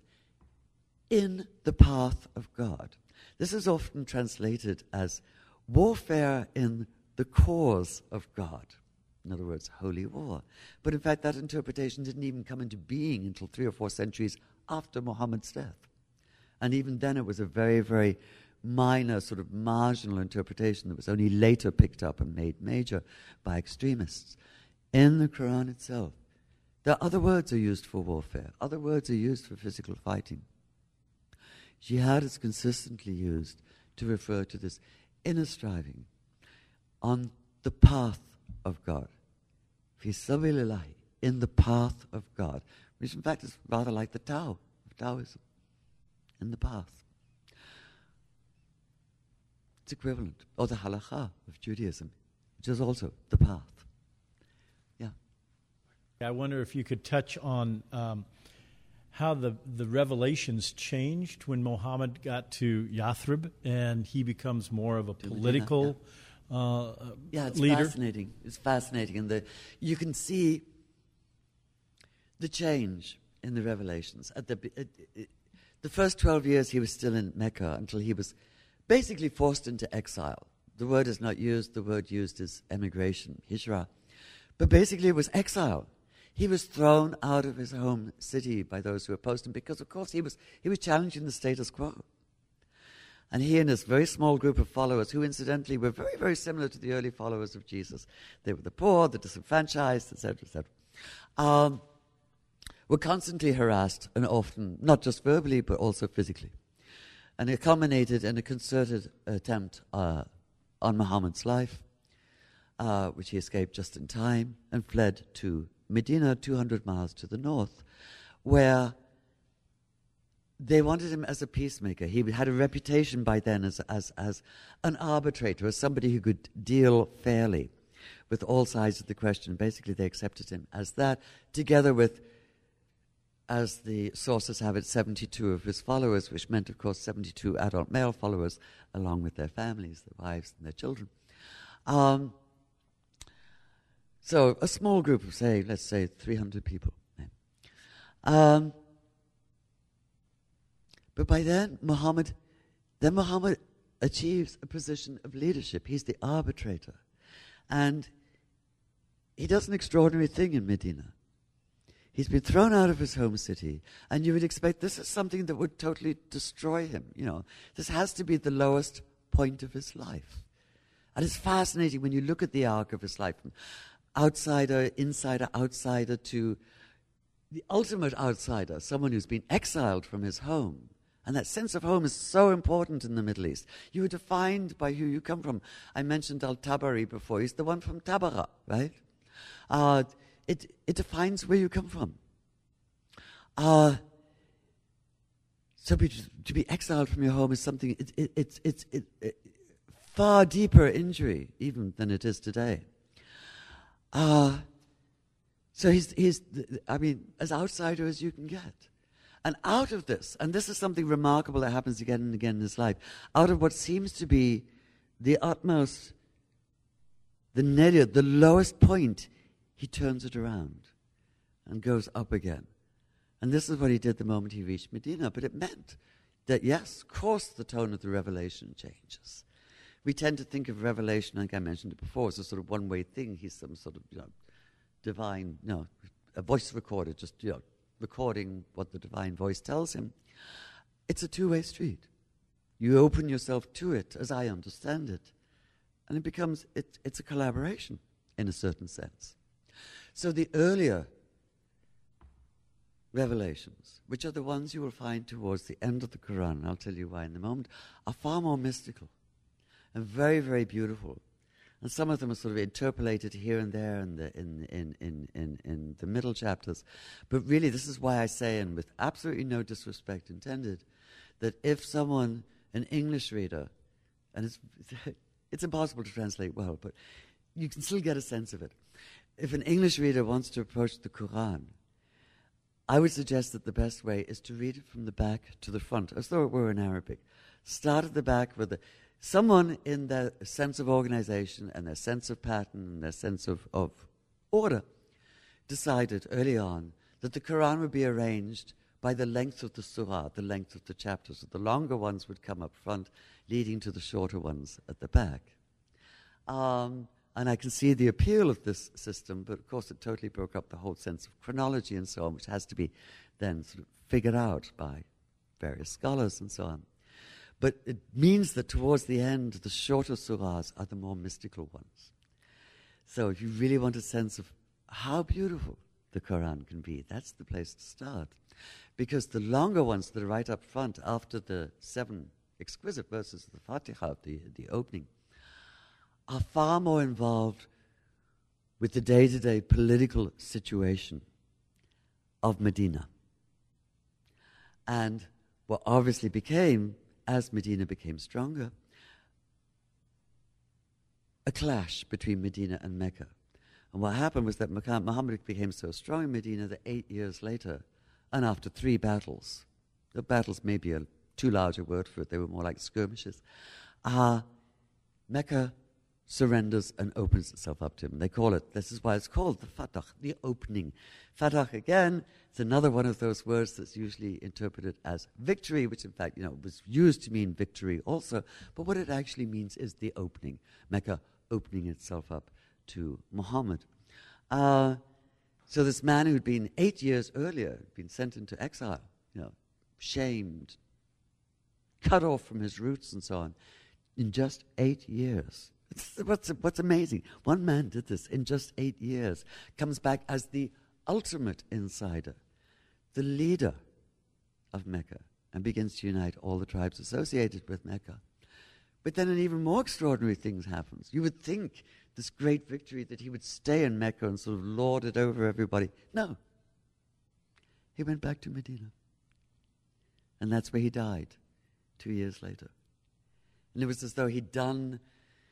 in the path of God. This is often translated as warfare in the cause of God. In other words, holy war. But in fact, that interpretation didn't even come into being until three or four centuries after Muhammad's death. And even then it was a very, very minor, sort of marginal interpretation that was only later picked up and made major by extremists. In the Quran itself, there are other words are used for warfare. Other words are used for physical fighting. Jihad is consistently used to refer to this inner striving on the path of God. Fi sabilillahi, in the path of God, which in fact is rather like the Tao of Taoism. In the path. It's equivalent. Or the halakha of Judaism, which is also the path. Yeah. I wonder if you could touch on um, how the, the revelations changed when Muhammad got to Yathrib and he becomes more of a political yeah. uh, yeah, it's leader. fascinating. It's fascinating. And the, you can see the change in the revelations. At the, at, at, the first twelve years he was still in Mecca until he was basically forced into exile. The word is not used, the word used is emigration, hijra. But basically it was exile. He was thrown out of his home city by those who opposed him because, of course, he was he was challenging the status quo. And he and his very small group of followers, who incidentally were very, very similar to the early followers of Jesus, they were the poor, the disenfranchised, et cetera, et cetera, um, were constantly harassed and often, not just verbally, but also physically. And it culminated in a concerted attempt uh, on Muhammad's life, uh, which he escaped just in time and fled to Medina, two hundred miles to the north, where they wanted him as a peacemaker. He had a reputation by then as, as, as an arbitrator, as somebody who could deal fairly with all sides of the question. Basically, they accepted him as that, together with, as the sources have it, seventy-two of his followers, which meant, of course, seventy-two adult male followers, along with their families, their wives, and their children. Um, so a small group of, say, let's say three hundred people. Um, but by then, Muhammad, then Muhammad achieves a position of leadership. He's the arbitrator. And he does an extraordinary thing in Medina. He's been thrown out of his home city, and you would expect this is something that would totally destroy him. You know, this has to be the lowest point of his life. And it's fascinating when you look at the arc of his life, from outsider, insider, outsider, to the ultimate outsider, someone who's been exiled from his home. And that sense of home is so important in the Middle East. You are defined by who you come from. I mentioned Al-Tabari before. He's the one from Tabara, right? Uh, it, it defines where you come from. Uh, so be, to be exiled from your home is something, it, it, it's it's it, it, far deeper injury even than it is today. Uh, so he's, he's, I mean, as outsider as you can get. And out of this, and this is something remarkable that happens again and again in his life, out of what seems to be the utmost, the nadir, the lowest point, he turns it around and goes up again. And this is what he did the moment he reached Medina. But it meant that, yes, of course, the tone of the revelation changes. We tend to think of revelation, like I mentioned it before, as a sort of one-way thing. He's some sort of, you know, divine, you know, a voice recorder, just, you know, recording what the divine voice tells him. It's a two-way street. You open yourself to it, as I understand it, and it becomes, it, it's a collaboration in a certain sense. So the earlier revelations, which are the ones you will find towards the end of the Quran, and I'll tell you why in a moment, are far more mystical and very, very beautiful. And some of them are sort of interpolated here and there in the in, in, in, in, in the middle chapters. But really, this is why I say, and with absolutely no disrespect intended, that if someone, an English reader, and it's it's impossible to translate well, but you can still get a sense of it. If an English reader wants to approach the Quran, I would suggest that the best way is to read it from the back to the front, as though it were in Arabic. Start at the back with the... Someone in their sense of organization and their sense of pattern and their sense of, of order decided early on that the Quran would be arranged by the length of the surah, the length of the chapters. So the longer ones would come up front, leading to the shorter ones at the back. Um, and I can see the appeal of this system, but of course it totally broke up the whole sense of chronology and so on, which has to be then sort of figured out by various scholars and so on. But it means that towards the end, the shorter surahs are the more mystical ones. So if you really want a sense of how beautiful the Quran can be, that's the place to start. Because the longer ones that are right up front, after the seven exquisite verses of the Fatiha, the, the opening, are far more involved with the day-to-day political situation of Medina. And what obviously became, as Medina became stronger, a clash between Medina and Mecca. And what happened was that Muhammad became so strong in Medina that eight years later, and after three battles, the battles may be a too large a word for it, they were more like skirmishes, uh, Mecca surrenders and opens itself up to him. They call it, this is why it's called the Fatah, the opening. Fatah, again, it's another one of those words that's usually interpreted as victory, which in fact, you know, was used to mean victory also. But what it actually means is the opening. Mecca opening itself up to Muhammad. Uh, so this man who'd been eight years earlier, been sent into exile, you know, shamed, cut off from his roots and so on, in just eight years. It's, what's, what's amazing, one man did this in just eight years, comes back as the ultimate insider, the leader of Mecca, and begins to unite all the tribes associated with Mecca. But then an even more extraordinary thing happens. You would think this great victory that he would stay in Mecca and sort of lord it over everybody. No. He went back to Medina. And that's where he died two years later. And it was as though he'd done...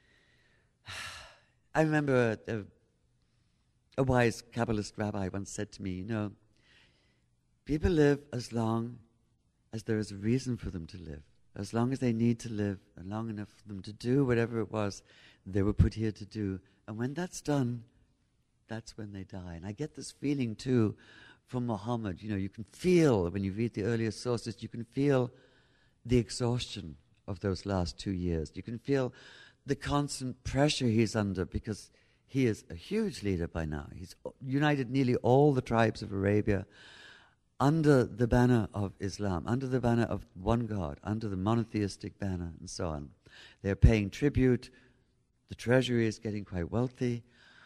I remember a, a, a wise Kabbalist rabbi once said to me, you know, people live as long as there is a reason for them to live, as long as they need to live, and long enough for them to do whatever it was they were put here to do. And when that's done, that's when they die. And I get this feeling, too, from Muhammad. You know, you can feel, when you read the earlier sources, you can feel the exhaustion of those last two years. You can feel the constant pressure he's under because he is a huge leader by now. He's united nearly all the tribes of Arabia under the banner of Islam, under the banner of one God, under the monotheistic banner, and so on. They're paying tribute. The treasury is getting quite wealthy.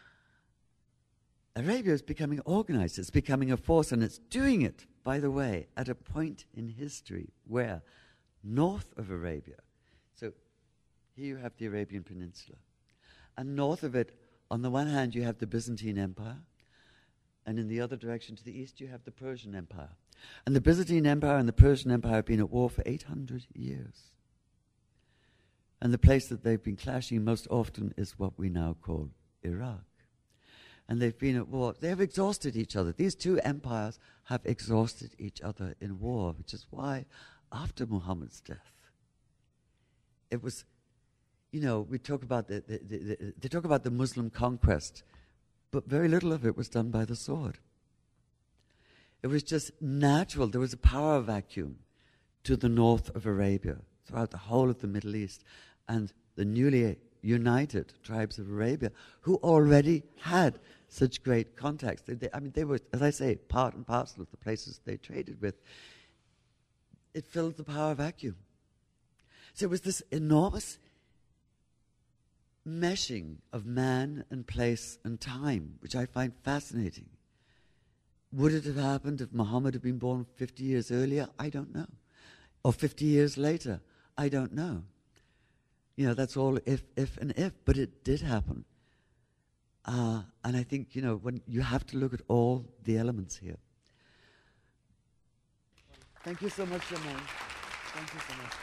Arabia is becoming organized. It's becoming a force, and it's doing it, by the way, at a point in history where north of Arabia, so here you have the Arabian Peninsula, and north of it, on the one hand, you have the Byzantine Empire, and in the other direction to the east, you have the Persian Empire. And the Byzantine Empire and the Persian Empire have been at war for eight hundred years. And the place that they've been clashing most often is what we now call Iraq. And they've been at war. They have exhausted each other. These two empires have exhausted each other in war, which is why after Muhammad's death, it was, you know, we talk about the, the, the, the they talk about the Muslim conquest, but very little of it was done by the sword. It was just natural. There was a power vacuum to the north of Arabia, throughout the whole of the Middle East, and the newly united tribes of Arabia, who already had such great contacts. They, they, I mean, they were, as I say, part and parcel of the places they traded with. It filled the power vacuum. So it was this enormous meshing of man and place and time, which I find fascinating. Would it have happened if Muhammad had been born fifty years earlier? I don't know. Or fifty years later? I don't know. You know, that's all if, if, and if, but it did happen. Uh, and I think, you know, when you have to look at all the elements here. Thank you so much, Jamal. Thank you so much.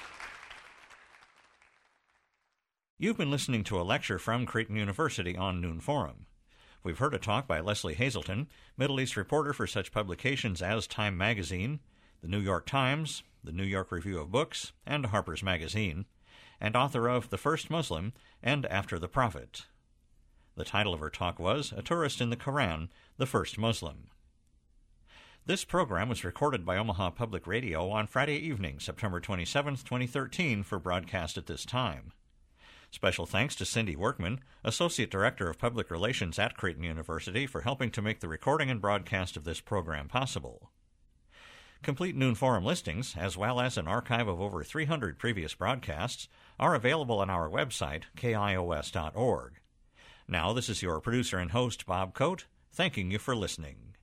You've been listening to a lecture from Creighton University on Noon Forum. We've heard a talk by Leslie Hazelton, Middle East reporter for such publications as Time Magazine, the New York Times, the New York Review of Books, and Harper's Magazine, and author of The First Muslim and After the Prophet. The title of her talk was A Tourist in the Quran, the First Muslim. This program was recorded by Omaha Public Radio on Friday evening, September twenty-seventh, twenty thirteen, for broadcast at this time. Special thanks to Cindy Workman, Associate Director of Public Relations at Creighton University, for helping to make the recording and broadcast of this program possible. Complete Noon Forum listings, as well as an archive of over three hundred previous broadcasts, are available on our website, K I O S dot org. Now, this is your producer and host, Bob Coate, thanking you for listening.